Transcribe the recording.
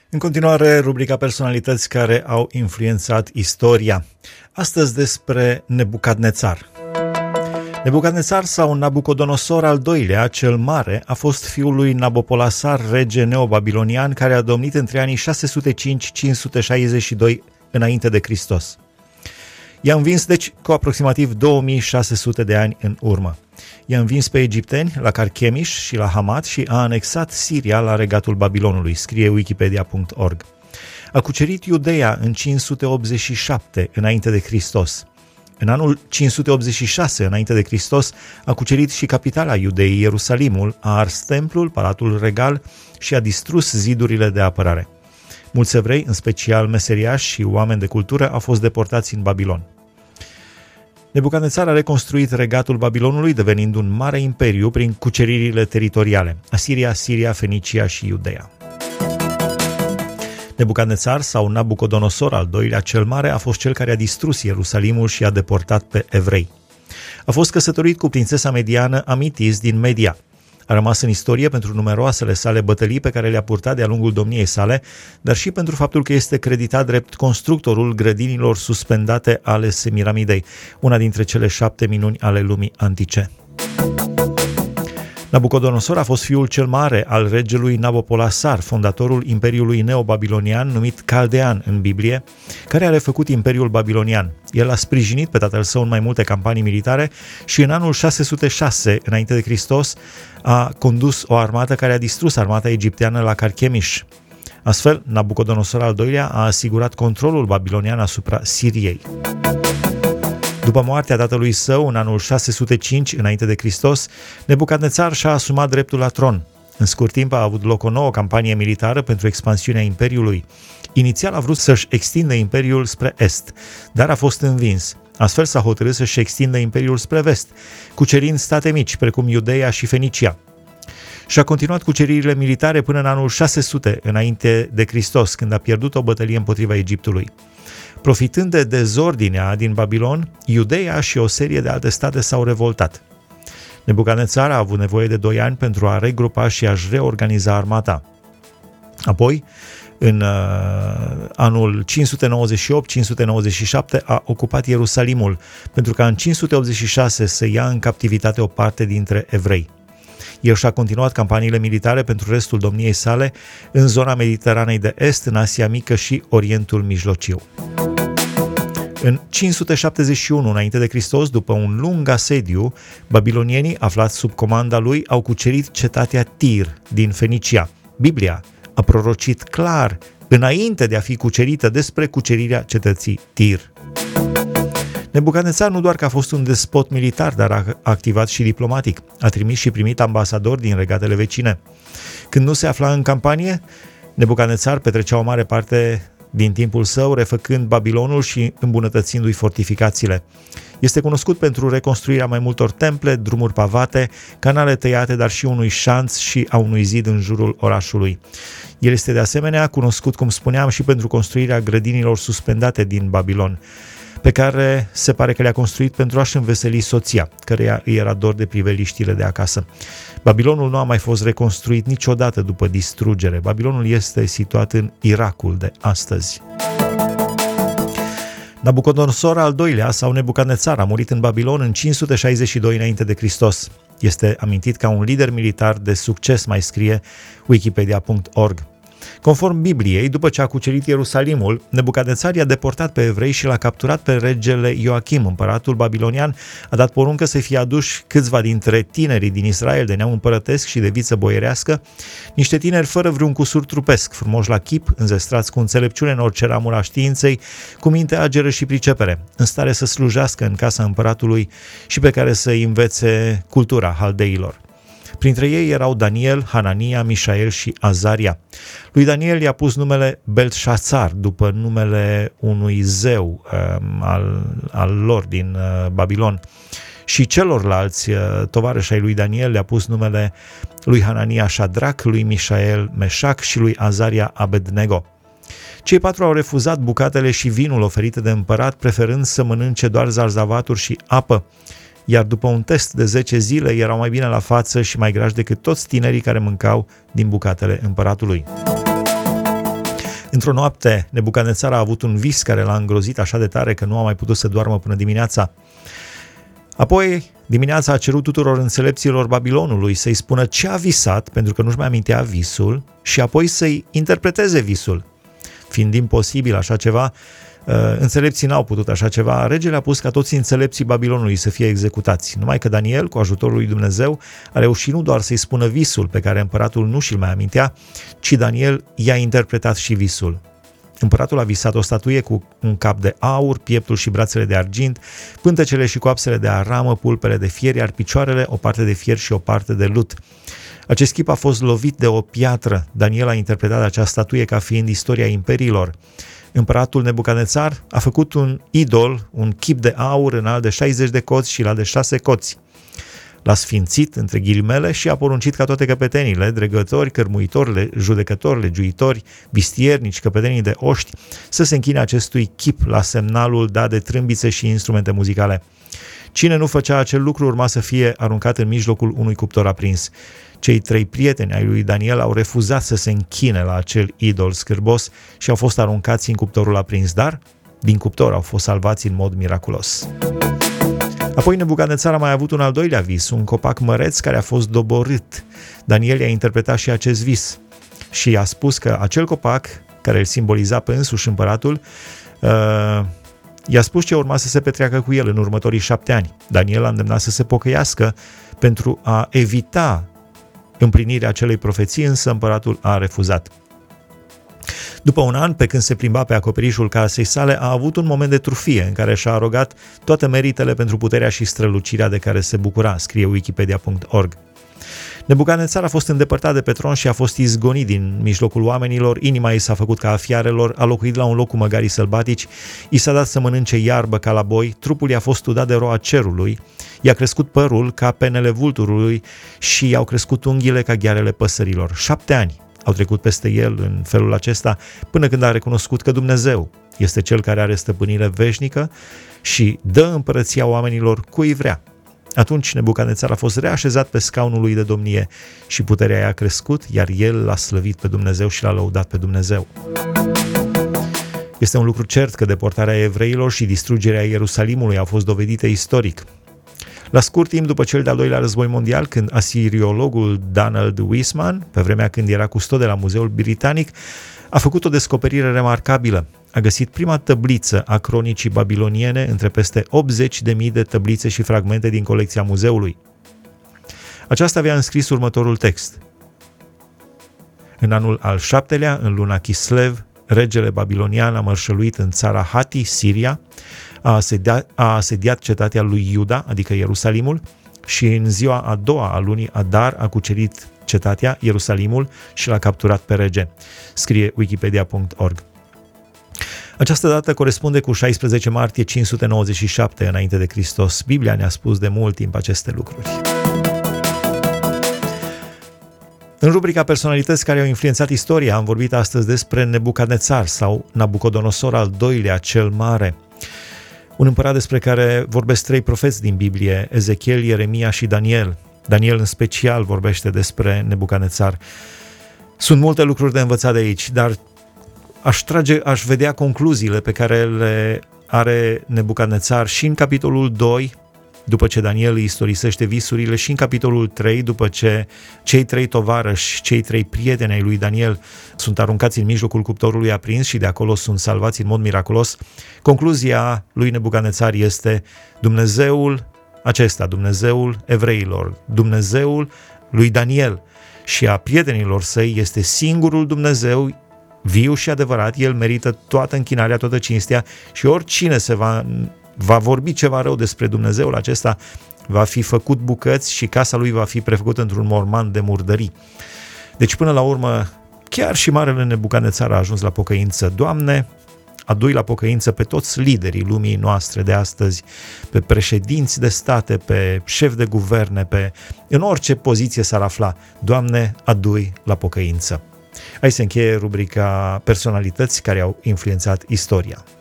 În continuare, rubrica personalități care au influențat istoria. Astăzi despre Nebucadnețar. Nebucadnețar sau Nabucodonosor al II-lea, cel mare, a fost fiul lui Nabopolasar, rege neobabilonian, care a domnit între anii 605-562 înainte de Hristos. I-a învins, deci, cu aproximativ 2600 de ani în urmă. I-a învins pe egipteni la Carchemish și la Hamat și a anexat Siria la regatul Babilonului, scrie wikipedia.org. A cucerit Iudeea în 587 înainte de Hristos. În anul 586 înainte de Hristos a cucerit și capitala Iudeii, Ierusalimul, a ars templul, palatul regal și a distrus zidurile de apărare. Mulți evrei, în special meseriași și oameni de cultură, au fost deportați în Babilon. Nebucadnețar a reconstruit regatul Babilonului, devenind un mare imperiu prin cuceririle teritoriale: Asiria, Siria, Fenicia și Iudeea. Nebucadnețar sau Nabucodonosor al II-lea cel mare a fost cel care a distrus Ierusalimul și a deportat pe evrei. A fost căsătorit cu prințesa mediană Amitis din Media. A rămas în istorie pentru numeroasele sale bătălii pe care le-a purtat de-a lungul domniei sale, dar și pentru faptul că este creditat drept constructorul grădinilor suspendate ale Semiramidei, una dintre cele 7 minuni ale lumii antice. Nabucodonosor a fost fiul cel mare al regelui Nabopolasar, fondatorul imperiului neobabilonian numit Caldean în Biblie, care a refăcut imperiul babilonian. El a sprijinit pe tatăl său în mai multe campanii militare și în anul 606 înainte de Hristos a condus o armată care a distrus armata egipteană la Carchemish. Astfel, Nabucodonosor al II-lea a asigurat controlul babilonian asupra Siriei. După moartea tatălui său, în anul 605 înainte de Hristos, Nebucadnețar și-a asumat dreptul la tron. În scurt timp a avut loc o nouă campanie militară pentru expansiunea imperiului. Inițial a vrut să-și extindă imperiul spre est, dar a fost învins. Astfel s-a hotărât să-și extindă imperiul spre vest, cucerind state mici precum Iudeea și Fenicia. Și-a continuat cuceririle militare până în anul 600 înainte de Hristos, când a pierdut o bătălie împotriva Egiptului. Profitând de dezordinea din Babilon, Iudeea și o serie de alte state s-au revoltat. Nebucadnețar a avut nevoie de 2 ani pentru a regrupa și a-și reorganiza armata. Apoi, în anul 598-597 a ocupat Ierusalimul, pentru ca în 586 să ia în captivitate o parte dintre evrei. El și-a continuat campaniile militare pentru restul domniei sale în zona Mediteranei de Est, în Asia Mică și Orientul Mijlociu. În 571 înainte de Hristos, după un lung asediu, babilonienii, aflați sub comanda lui, au cucerit cetatea Tir din Fenicia. Biblia a prorocit clar, înainte de a fi cucerită, despre cucerirea cetății Tir. Nebucadnețar nu doar că a fost un despot militar, dar a activat și diplomatic. A trimis și primit ambasadori din regatele vecine. Când nu se afla în campanie, Nebucadnețar petrecea o mare parte din timpul său refăcând Babilonul și îmbunătățindu-i fortificațiile. Este cunoscut pentru reconstruirea mai multor temple, drumuri pavate, canale tăiate, dar și unui șanț și a unui zid în jurul orașului. El este de asemenea cunoscut, cum spuneam, și pentru construirea grădinilor suspendate din Babilon, pe care se pare că le-a construit pentru a-și înveseli soția, căreia îi era dor de priveliștile de acasă. Babilonul nu a mai fost reconstruit niciodată după distrugere. Babilonul este situat în Irakul de astăzi. Nabucodonosor al II-lea sau Nebucadnețar a murit în Babilon în 562 înainte de Hristos. Este amintit ca un lider militar de succes, mai scrie wikipedia.org. Conform Bibliei, după ce a cucerit Ierusalimul, Nebucadnețar i-a deportat pe evrei și l-a capturat pe regele Ioachim. Împăratul babilonian a dat poruncă să fie aduși câțiva dintre tinerii din Israel de neam împărătesc și de viță boierească, niște tineri fără vreun cusur trupesc, frumoși la chip, înzestrați cu înțelepciune în orice ramură a științei, cu minte ageră și pricepere, în stare să slujească în casa împăratului și pe care să-i învețe cultura haldeilor. Printre ei erau Daniel, Hanania, Mișael și Azaria. Lui Daniel i-a pus numele Beltșațar, după numele unui zeu al lor din Babilon. Și celorlalți tovarăși ai lui Daniel le-a pus numele lui Hanania Șadrac, lui Mișael Meșac și lui Azaria Abednego. Cei 4 au refuzat bucatele și vinul oferite de împărat, preferând să mănânce doar zarzavaturi și apă, iar după un test de 10 zile erau mai bine la față și mai grași decât toți tinerii care mâncau din bucatele împăratului. Într-o noapte, Nebucadnețar a avut un vis care l-a îngrozit așa de tare că nu a mai putut să doarmă până dimineața. Apoi, dimineața a cerut tuturor înțelepților Babilonului să-i spună ce a visat, pentru că nu-și mai amintea visul, și apoi să-i interpreteze visul. Fiind imposibil așa ceva, înțelepții n-au putut așa ceva, regele a pus ca toți înțelepții Babilonului să fie executați. Numai că Daniel, cu ajutorul lui Dumnezeu, a reușit nu doar să-i spună visul pe care împăratul nu și-l mai amintea, ci Daniel i-a interpretat și visul. Împăratul a visat o statuie cu un cap de aur, pieptul și brațele de argint, pântecele și coapsele de aramă, pulpele de fier, iar picioarele o parte de fier și o parte de lut. Acest chip a fost lovit de o piatră. Daniel a interpretat această statuie ca fiind istoria imperiilor. Împăratul Nebucadnețar a făcut un idol, un chip de aur înalt de 60 de coți și la de 6 coți. L-a sfințit, între ghilimele, și a poruncit ca toate căpetenile, dregători, cărmuitori, judecători, legiuitori, vistiernici, căpetenii de oști, să se închine acestui chip la semnalul dat de trâmbițe și instrumente muzicale. Cine nu făcea acel lucru urma să fie aruncat în mijlocul unui cuptor aprins. Cei 3 prieteni ai lui Daniel au refuzat să se închine la acel idol scârbos și au fost aruncați în cuptorul aprins, dar din cuptor au fost salvați în mod miraculos. Apoi Nebucadnețar a mai avut un al doilea vis, un copac măreț care a fost doborât. Daniel i-a interpretat și acest vis și a spus că acel copac, care îl simboliza pe însuși împăratul, i-a spus ce urma să se petreacă cu el în următorii 7 ani. Daniel a îndemnat să se pocăiască pentru a evita împlinirea acelei profeții, însă împăratul a refuzat. După un an, pe când se plimba pe acoperișul casei sale, a avut un moment de trufie în care și-a arogat toate meritele pentru puterea și strălucirea de care se bucura, scrie Wikipedia.org. Nebucadnețar a fost îndepărtat de pe tron și a fost izgonit din mijlocul oamenilor, inima i s-a făcut ca a fiarelor, a locuit la un loc cu măgarii sălbatici, i s-a dat să mănânce iarbă ca la boi, trupul i-a fost udat de roa cerului, i-a crescut părul ca penele vulturului și i-au crescut unghiile ca ghearele păsărilor. 7 ani au trecut peste el în felul acesta, până când a recunoscut că Dumnezeu este Cel care are stăpânire veșnică și dă împărăția oamenilor cui vrea. Atunci Nebucadnețar a fost reașezat pe scaunul lui de domnie și puterea i-a crescut, iar el l-a slăvit pe Dumnezeu și l-a lăudat pe Dumnezeu. Este un lucru cert că deportarea evreilor și distrugerea Ierusalimului au fost dovedite istoric. La scurt timp după cel de-al doilea război mondial, când asiriologul Donald Wiseman, pe vremea când era custod de la Muzeul Britanic, a făcut o descoperire remarcabilă. A găsit prima tăbliță a cronicii babiloniene între peste 80.000 de tăblițe și fragmente din colecția muzeului. Aceasta avea înscris următorul text. În anul al 7-lea, în luna Chislev, regele babilonian a mărșăluit în țara Hati, Siria, a asediat cetatea lui Iuda, adică Ierusalimul, și în ziua a doua a lunii Adar a cucerit cetatea, Ierusalimul, și l-a capturat pe rege, scrie Wikipedia.org. Această dată corespunde cu 16 martie 597 înainte de Hristos. Biblia ne-a spus de mult timp aceste lucruri. În rubrica personalități care au influențat istoria, am vorbit astăzi despre Nebucadnețar sau Nabucodonosor al II-lea cel Mare, un împărat despre care vorbesc 3 profeți din Biblie, Ezechiel, Ieremia și Daniel. Daniel în special vorbește despre Nebucadnețar. Sunt multe lucruri de învățat de aici, dar aș vedea concluziile pe care le are Nebucadnețar și în capitolul 2, după ce Daniel îi istorisește visurile, și în capitolul 3, după ce cei 3 tovarăși, cei 3 prieteni ai lui Daniel sunt aruncați în mijlocul cuptorului aprins și de acolo sunt salvați în mod miraculos. Concluzia lui Nebucadnețar este Dumnezeul acesta, Dumnezeul evreilor, Dumnezeul lui Daniel și a prietenilor săi este singurul Dumnezeu viu și adevărat. El merită toată închinarea, toată cinstea și oricine se va vorbi ceva rău despre Dumnezeul acesta va fi făcut bucăți și casa lui va fi prefăcută într-un morman de murdării. Deci până la urmă, chiar și marele Nebucadnețar a ajuns la pocăință. Doamne, adu-i la pocăință pe toți liderii lumii noastre de astăzi, pe președinți de state, pe șefi de guverne, în orice poziție s-ar afla. Doamne, adu-i la pocăință. Aici se încheie rubrica personalități care au influențat istoria.